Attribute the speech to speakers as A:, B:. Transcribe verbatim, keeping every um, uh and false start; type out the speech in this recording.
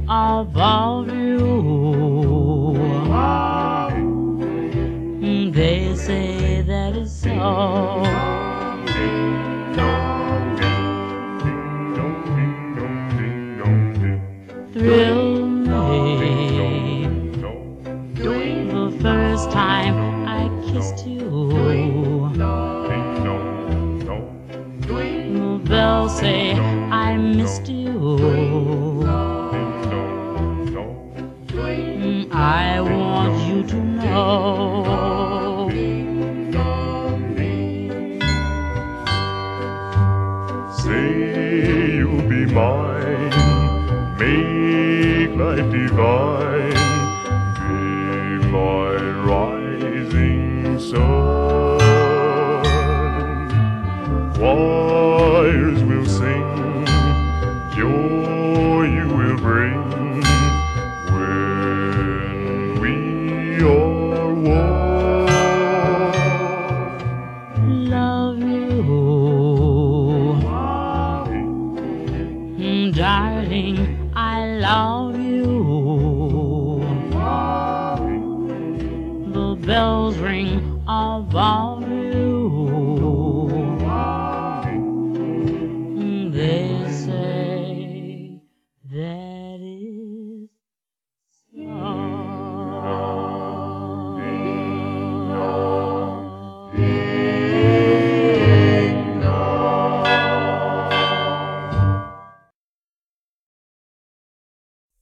A: about you. They say that it's so. Thrill me the first time I kissed you. The bells say I missed you. I want you to know.
B: Say you'll be mine, make life divine, be my rising sun. Choirs will sing, joy you will bring, when we are one.
A: Love you, darling, I love you. The bells ring about you.